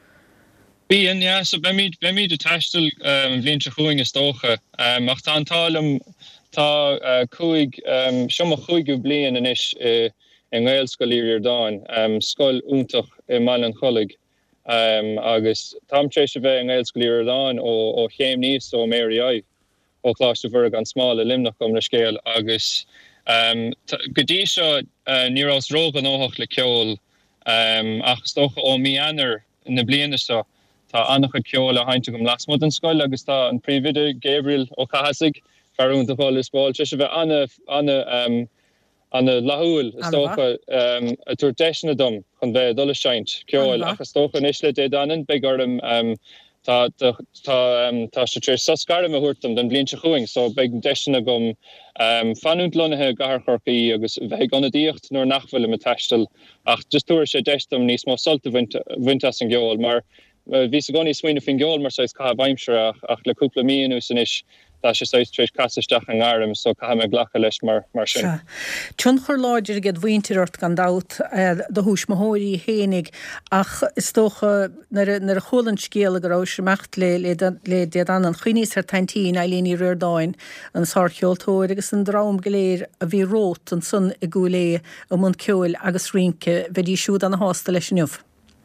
Bíon, ja, so be mí be mí de taistil um, bblionn se chuing is tócha um, ach tá an tálam tá uh, chuig um, siomma chuig go blian in is uh, in Gaelscoil Iordáin um, scoil úntach i Malin Cholig um, agus tamtrééis se bheith in Gaelscoil Iordáin ó ó chéim níos ó Mary I ó chláiste bhar an smála limnach gom na scéal agus um, go dtí seo uh, ní rás róg an óthach le ceol um, ach stocha ó mianar na bliana seo tá annach a ceol a hainte gom lasmod an scoil agus tá an príomhide Gabriel ó Chahasig farúnta fáil is báil se bheith anna anna um, anna lahuil stocha um, a tuair deisna dom chun bheith dul seint ceol ach stocha níos le Dé Danan be gurm um, tá tá um, tá se tréir sascarim a thuirtam den blion se chuing so be deisna gom um, fanúnt lonathe gahar chorcaí agus bheith gona díocht nóair nachfuil a taistil ach just tuair sé deistam níos má solta bhaintas an geol mar ví a goni swinine fin geol mar seis ka baimsere ach, ach le cúpla míon ús inis tá sé seis trééis casisteach an garm so ca me ghlacha leis mar mar sin. Tún chur láidir get bhaintirt gan dat do hús mahóirí hénig ach is tócha nar a cholan scéal go rá semecht le le Dé Danan chuoníos ar taintín a léní Riordáin an sáceoltóir agus an drám goléir a bhí rót an sun i gúlé a mun ceol agus rinke bheití siúd an hásta leis an juf.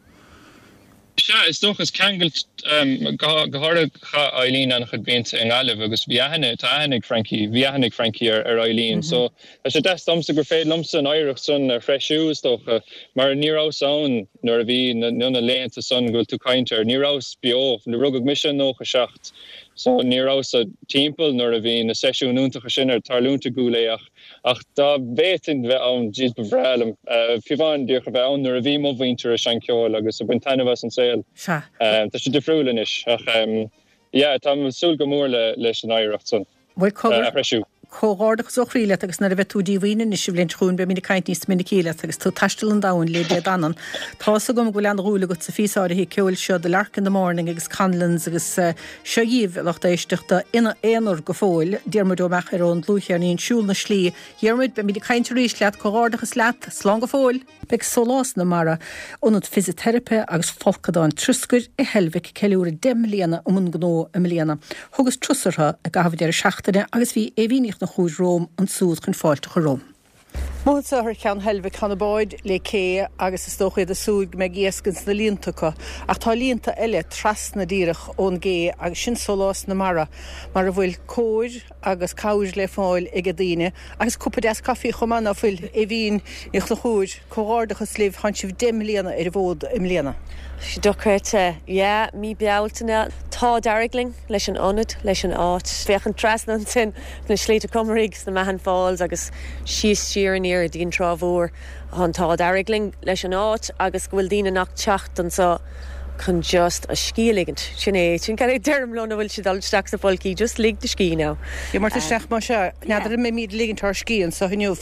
Ja, is toch is kangelt um, geharde ga Eileen an het bent in alle agus vihanne tahannig Frankie vihannig Frankie er, er Eileen. Mm -hmm. So as je des domste go fé lumse an Irish sun er fresh shoes toch uh, maar nearos own nor vi none leent te sun go to kainter nearos bio de rugg mission no geschacht. So nearos a tempel nor vi na session noente gesinner tarloente goleach. Ach da weten we aan Jees bevralem uh, fivan dir gewe nor vi mo winter Shankol agus op tan was an sale. Ja. Um, dat je de vroelen is. Ach um, ja, tam sul gemoorle les an Irish sun. Wel cover. Uh, Chóárdach so chríile agus na bheith túdí bhhaine is si bblin trún be mí caiint níos minic chéile agus tú taistil an dain le Dé Danan. Tá a gom go lean rúla go sa físáir hí ceil seo de Lark in the Morning agus Conlons agus seo díomh lecht éisteachta ina éonar go fóil dearmid ó meach ar ón lúchear níon siúl na slí dhearmid be mí caiint ríéis leat chóárdachas leat slán go fóil be solás na mara ónad fysioterape agus folcadáin truscuir i helvic ceúra de mlíana ó mun gnó a mlíana. Thugus trusartha a gahad ar seachtaine agus bhí éhíníocht na chúd Róm an súd chun fáilte chu Róm. Móta ar cean helbh Canabáid le cé agus is tóchaid a súg me géascins na líontacha ach tá líonta eile tras na díirech ón gé agus sin solás na mara mar a bhfuil cóir agus cáir le fáil ag a daine agus cúpa deas caí chumana fuil é bhíon ich le chúid chóárdachas líomh han sibh de mlíana ar bhód im líana. Si docurte, ja, mi bealtana tá darigling leis an onad leis an áit. Fechan trasnan sin na sléite Comrigs na Mahan Falls agus síos siar an ir a dín trávór an tá darigling leis an áit agus bhfuil dína nach techt an sa chun just a scíligint. Sinné, sin can é dermlón a bhfuil si dalteach sa folcí just lig de scí ná. Ja, mar teach mar se, neidir mé míad ligint ar scían sa hiniuh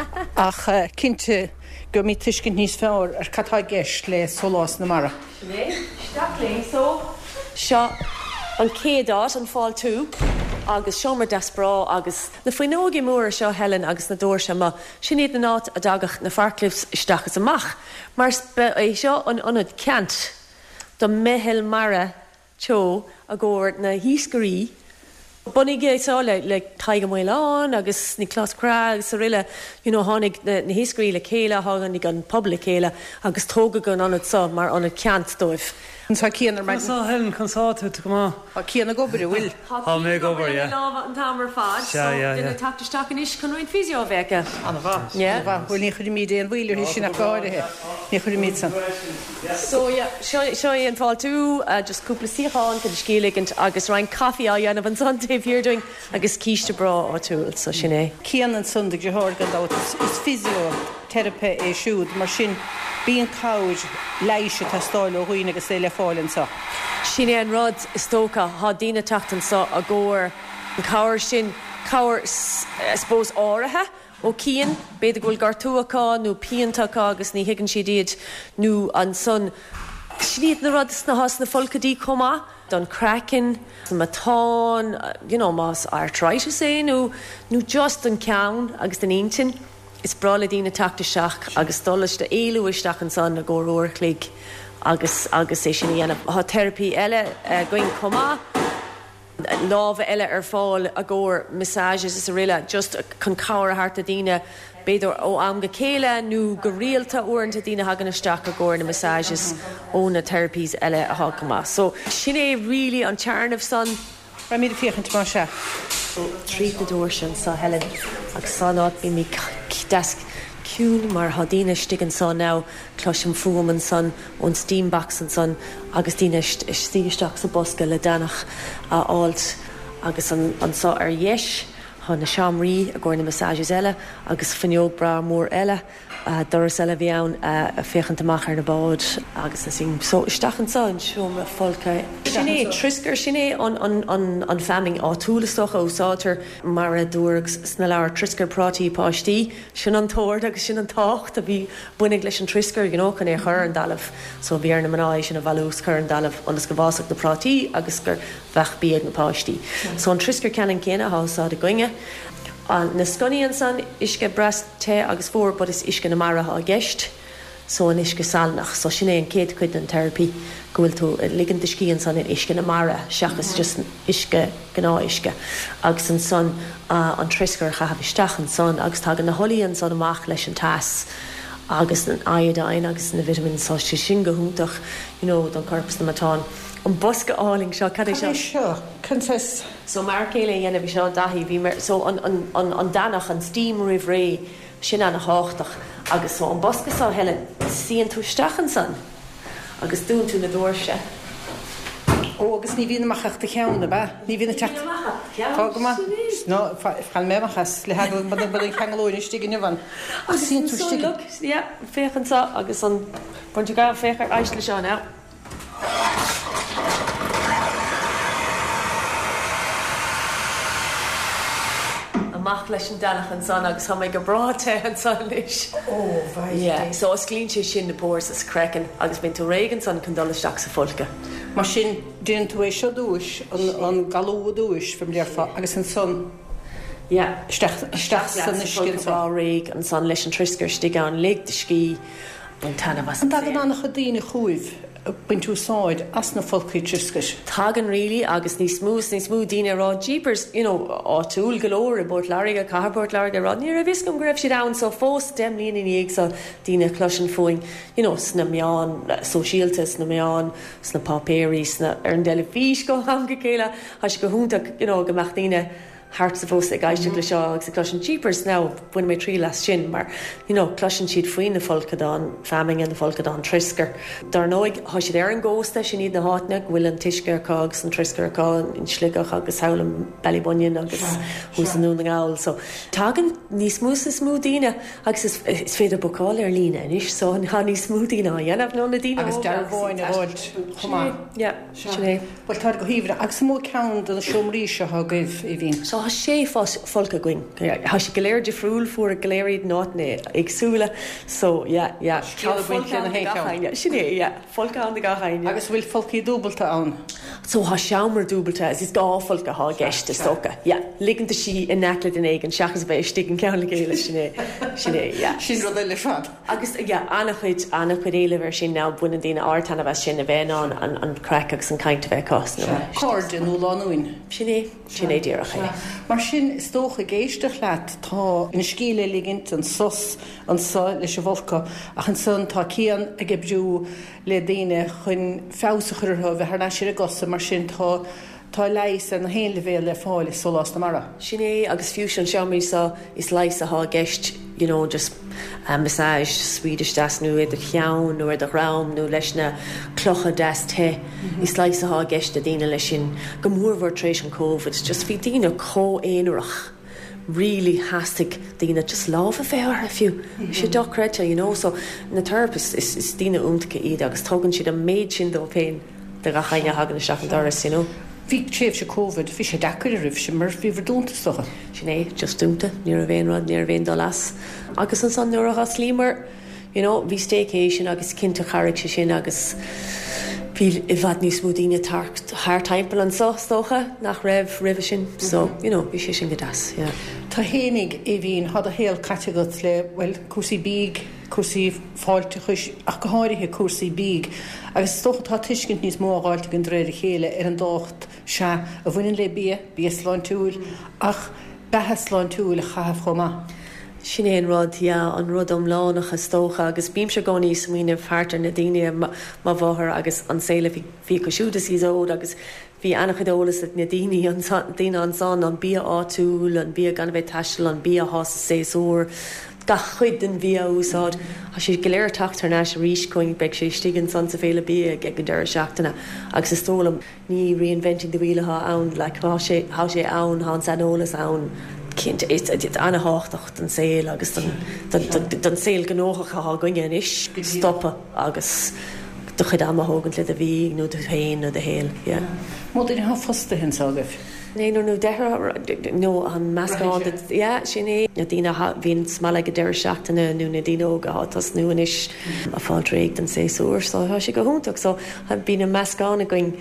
ach cinnte go mí tuiscint níos fearr ar catá geist le solás na mara. Sinné, stacling so seo an cédát an fáil tú agus seomar dasprá agus na faoinógi mór seo Helen agus na dúir sem sin iad na nát a dagach na farclips istachas amach. Mar é seo an anad ceant do mehel mara teo a ggóir na híscarí. Bunny géá le le taige maián agus ní clás crag sa riile you know, hánig na, na híscarí le chéile hagan ní gan public chéile agus tóga gan anad sa mar anad ceant dóibh. Tá cíanar mai Helen consáte go má. A cíanna gobar bhfuil. Tá mé gobar yeah. Lá an tamar fad. Yeah, yeah, yeah. Tapteach an is chun roiin físio bhecha. Anna bha. Yeah. Bhfuil ní chuir míad an bhhuiir hí sin nach gáirithe. Ní chuir míad san. So yeah, seo an fáil tú just cúpla síáin go scíligint agus rain caí á dhéanamh an san taobh hiúing agus cíiste bra á túil so sin é. Cían an sundag de thir gan dá is físio therapy é siúd mar sin bíon cáid leiise tá stáil ó chuoine agus é le fáilinn sa. Sin é an rud is tócha há dína tatan sa a ggóir an cáir sin cáir spós áirithe ó cían beidir ghfuil gartúaá nó píontacha agus ní higann siad iad nó an son. Sníad na rud is na has na folcadí comá don cracking, matán, you know, más arthritis é nó nó just an ceann agus den intin. Is brala dína tata seach agus dolas de éluisteach an san na ggóróir clíg agus agus é sin dhéanamh. Tá therapy eile uh, going comá lábh eile ar fáil a ggóir massages is a riile just chun cáir a harta dína beidir ó am go céile nó go rialta uanta dína hagan isteach a ggóir na massages ó na therapies eile a hagama. So sin é ri an tearnamh san. Ra mí fichant mar se. Trí na dúir sin sa Helen agus sáát bí mí desk cún mar hadíine stigan san ná cloisiim fuman san ón steambox an san agus díine stíisteach sa bosca le danach a áilt agus an sá ar dhéis há na seaamrí a gcóir na massages eile agus finiog bra mór eile doras eile bhí ann a féchan amach ar na bád agus na sin so istachan sa an siúm folca. Sinné triscar sinné an femming á túlastocha ó sátar mar a dúragus sna leir triscar prátí páistí sin an tóir agus sin an tácht a bhí bunig leis an triscar you know, chun é chur an dalamh so bhíar na maná sin a bhús chur an dalamh anas go bhásach na prátí agus gur bheith bíag na páistí. So an triscar cean céine hásá a goinge. An na sconíon san isce brast te agus fór bud is isce na maratha a gceist so an isce salnach so sin é an céad chuid an therapy gohfuil tú ligan de scíon san in isce na mara seachas just isce gná isce agus an son uh, an triscar chahabh isteach an son agus tá an na holíonn son amach leis an tas agus an iodine agus na vitamin sa sin go húntaach you know, don corpus na matán. An bosca áling seo cad é seo? Confess. So mar céile dhéanamh seo dahí bhí mar so an an an an danach an steam rih ré sin an háchtach agus so an bosca sá Helen síon tú stachan san agus dún tú na dúirse. Ó agus ní bhína machach de cheanna ba ní bhína techt fágama nó fáil méachchas le hagil bad bad cheangalóin stigin bhan agus síon tú stigin. Ja, féchan sa agus an buint go féchar eisle seo ná. Amach leis an danach an san agus ha mé go bráte an san leis. Ó bhaid. Yeah, so os glín sé sin na pórs is crecin agus bín tú réigen san chun dolasteach sa folca. Mar sin déan tú é seo dúis an galú dúis fam learfa agus an son. Yeah, Steach san iscin sa réig an san leis an triscar stig an lig de cí an tanna was. An dag an annach a dína chuúibh buin tú sáid as na folcaí triscais. Tagan really agus ní smús ní smú dína rá jeepers, you know, á túl galóir a bort láriga carbort láriga rá ní a viscom greibh si down so fós dem líon in éag sa dína clusin fóing, you know, sna meán sosialta sna meán sna papéri sna ar an deile fís go ham go céile ha si go húntaach, you know, gomeach dína hart sa fós ag aiste le seo agus a clusin jeepers now buin mé trí las sin mar, you know, clusin siad faoin na folcadán faming an na folcadán triscar. Dar nóig ha siad ar an gósta sin iad na hátne bhfuil an tiisce agus an triscar aá in sligach agus saolam ballybunion agus hús an nún an gáil so tagan ní smús na smúdíine agus is, is féidir bocáil ar lína inis so an ha ní smúdína dhéanamh nó na dína agus dar bháin a bhid chumá. Ja, sinné. Bhil tá go híomhre agus mó ceann do na siomrí seo ha gaibh i bhín. So has sé folka going. Has she galéir de friúil fuair a galéirid náitna agsúla. So, yeah, yeah. Folka an héiceáin. Sinné, yeah. Folka an gachain. Agus bhfuil folcaí dúbalta ann. So ha seamar dúbalta is gá folka há geiste soca. Yeah, liganta sí in neclad in éigen seachas bheith stigin ceanla géile sinné. Sinné, yeah. Sin rud eile fad. Agus, yeah, anna chuid anna chuid éile bhar sin ná buina dtína áirtanna bheith sin a bheith an an crack agus an caint bheith cos. Cordin ó láúin. Sinné, sinné díach. Mar sin is tócha géisteach leat tá in scíle ligint an sos an sa leis a bhfolca ach an son tá cían a gebjú le daine chun fásachar bheith na siar a gosa mar sin tá tá leis an héin levé le fáil is solás na mara. Sinné agus fusion seomí sa is leis a há geist, you know, just a massage Swedish das nu idir cheann nó idir rám nó leis na clocha das te. Is leis a há geist a daine leis sin go mórhar tréis an COVID, just bhí daine có éonrach. Really hastig Dina just love a fair a few. Mm-hmm. She docreta, you know, so na therapist is is Dina umtke id agus togan she the maid sin do pain the gachaine hagan shakan doris, you know. Bhí tréimh se COVID, bhí sé dacr a rih sin mar bhí verdúnta stocha. Sinné, just dúnta, níor a bhéon rud, níor a bhéon dó las. Agus an san nuair a slímar, you know, bhí staycation agus cinnta charrig se sin agus bhí i bhad níos mú daoine tart thar timpeall an so stocha nach raibh rih sin. So, you know, bhí sé sin go das, yeah. Tá hénig é bhín had a héal categat le, well, cuasaí bíg, cuasaí fáilte chuis ach go háirithe cuasaí bíg. Agus stocha tá tuiscint níos mó gáilte an dréir chéile ar an dócht se a bhainean le bí, bí sláin túil ach bethe sláin túil a chahabh chomá. Sinné an rud, yeah, an rud am lánach a stócha agus bím se gáí samíine fartar na daine má bháthar agus an saoile bhí go siúdas í ód agus bhí annach dólas na daine an daine an san an bí áúil an bí gan bheith taiisiil an bí hás séúr ga chuid den bhí úsáid a sé go léir tatar ná sé ríis chuing beag sé stigan san sa féle bí ag go deir seachtainna agus is tólam ní reinventing de bhíiletha ann le há sé ann há san ólas ann Kind is dit anna hácht an saoil agus den saoil gnócha há goine is stoppa agus do chud am hágant le a bhí nó de féin nó de héal. Má in há fosta hen ságah. Né nó nó de nó an meascán sinné na dtíine hín smala go deir seachtainna nó na dtíine óga tas nuan is a fáilréig den séúr so há sé go húntaach so bí na meascána going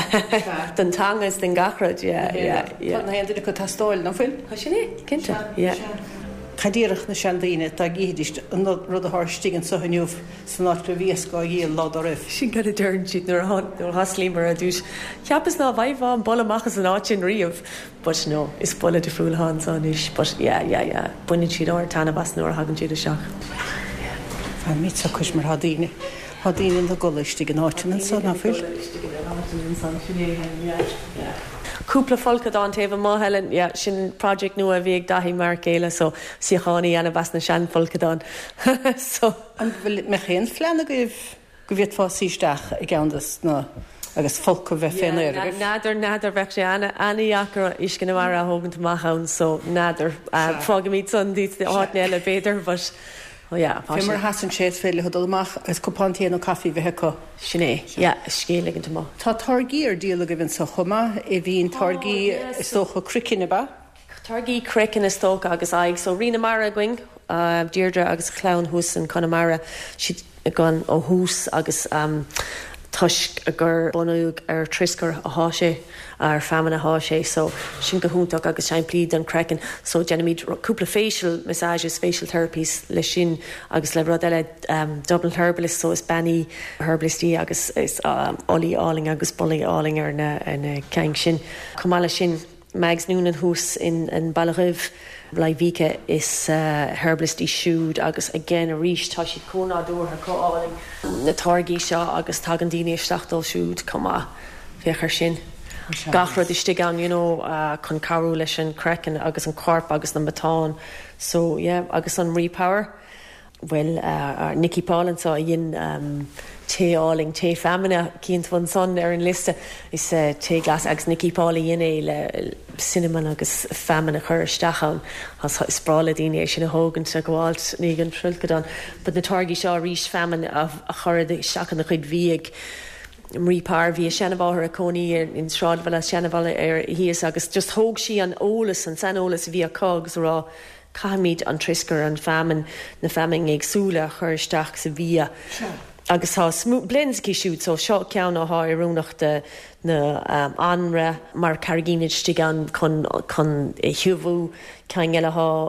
den tangas den gachrad na héidir go tastáil na fuil? Tá sinné cinnte. Cadíireach na seandaine tá géidirist an rud a thstígan sohanniuh san áit go bhíos gá díal lá raibh. Sin go dearn siad nuair haslímar a dúis. Cheappas ná bhaimhá an bollamachchas an áit sin riamh, but nó is bolla de fúil há an is, but yeah, yeah, yeah. Buine siad áir tanna bas nuair hagann siad a seach. Fan mit sa chuis mar hadíine. Hadíine na golaiste an áitin an san na fuil. Cúpla folca dá an taobh má helen, yeah, sin project nua a bhíag dahí mar céile so siochánaí anna bas na sean folca dá. So an bhfuil me chéan fleanna go go bhíad fásaíisteach i gceandas ná agus folca bheith féin éir. Nádar nádar bheith sé anna annaíachar iscin mar a thógant amachán so nádar fágamíd san dít de áitna eile béidir but oh yeah, Fi mar hasan séad féile hodulach as copántíí nó caí bheitthe co. Sinné, yeah, scéligint má. Tá targaí ar díala go bhín sa chuma i bhíon targaí is tócha cricinna ba? Targaí cricin is tócha agus aig so rina mara going uh, Deirdre agus clown hús an Connemara si gan ó hús agus um, tuisc a gur bunúg ar triscar a háise ar feman a háise so sin go húntaach agus sein plíd an crecin so genimid cúpla facial massages, facial therapies le sin agus le rud eile um, double herbalist so is Benny herbalistí agus is um, Ollie Alling agus Bolly Alling ar na, na ceang sin. Comala sin Mags Noonan hús in, in Ballaribh Laivika is uh, herbalistí siúd agus again a ríis tá si cónádúr ar coáling na targaí seo agus tagandíine isteachtal siúd comá bheachar sin. Gachrad is stigan, you know, uh, chun carú leis an crecin agus an corp agus na batán. So, yeah, agus an repower. Well, uh, Nicky Paulin sa yin um, té áling, té femina cínt van son ar an liste is uh, té glas agus Nicky Paulin yin é le cinnamon agus femina chur stachan has sprála daine sin a hógan sa gháilt nígan trilcadan. But na targaí seo rís femin a chur stachan na chuid víag Mrípar bhí senaháthair a coní in Sráidbhile senahile ar híos agus just thóg si an ólas an san ólas bhí a cogs rá caiimiid an triscar an femin na feming agsúla chuirteach sa bhí. Agus há blinski siút so seo cean á rúnach de na um, anra mar cargéid stigan chun chun é hiúbhú cean eile há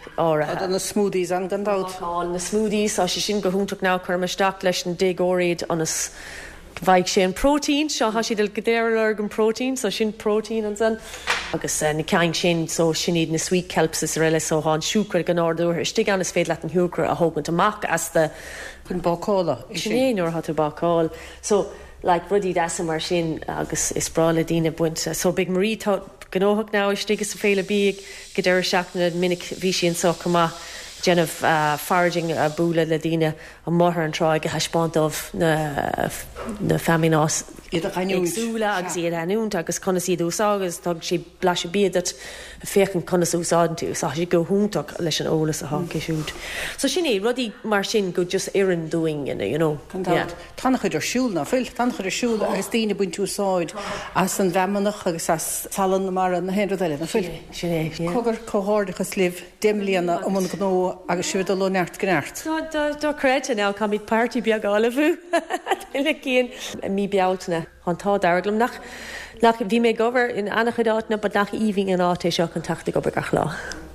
á na smoothies an gandát. Na smoothies á sé sin go húntaach ná chuirmeisteach leis an dégóréid anas bhaig sé an protein, seo há si del godéir an protein, so sin protein an san. Agus uh, na ceang sin so sin iad na sweet kelps is riile so há an siúcra gan áúir stig an is féad le an hiúcra a hógant amach as de chun bácála. Sin éonúir hatú bácáil. So like rudí as mar sin agus is brála dína buinte. So big Marie tá gnóthach ná stig is féile bíag godéir seachna minic bhí sin so cumá Jennifer uh, farging a uh, búla le díine a mothair an tráig a heispáintamh na, na feminás agsúla agus iad anúnt agus conna siad úságus tá si bleis bíadat a féchan conna úsádan tú sa si go húntaach leis an ólas a hácisisiút. So sin é rudí mar sin go just ian doing in you know. Tána chuid ar siúlna fil tan chuid ar siúla agus tíine buint úsáid as an bhemanach agus as talan mar an na hen eile na fil. Sin é Cogur cóhardachas liv déimlíanana am an gnó agus siúd a lo neart gneart. Dá creid an el kam id party beag álafu le cían mí bealtna an tá darglam nach nach bhí mé gover in annachchadána bad nach íhín an átéis seo an tata go gach lá.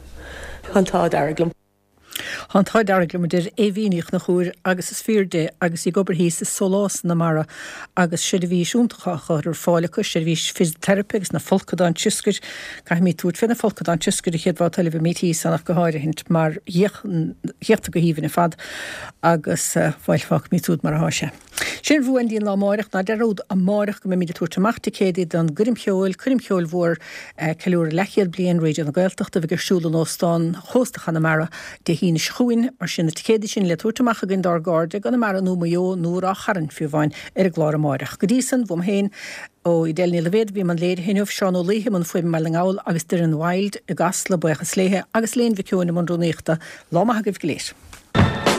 An tá darglam. Han tá darglam idir éhíach na chúr agus is fearde agus í gobar híos is solás na mara agus si a bhís úntacha ar fálacha sé bhís fysiotherapegus na folcadán tiiscuid ga mí túd fena folcadán tiiscuid i chéadhá tal bh mítí sanach go háir hint mar héachta go híhanna fad agus bhilfach mí túd mar háise. Sin bhuain díon lá máireach na deród a máireach go mí túirtamachta céad an gurimcheol curimcheol mhór ceúr lechiad blion réidir an gailteachta bh gursúla nóstán hóstacha na mara de hína chuin mar sin céidir sin le túirtamach gin dar gáde gan na mar nó jó nuair a charan fiúhhain ar a gláir máireach. Go dísan bhm héin ó i déilní le bhéad bhí man léir hinmh seán ó léthe man foiim me leáil agus dur an bhhaid a gas le buchas léthe agus léon bhiciúna man rúnéachta lámath go bh léir.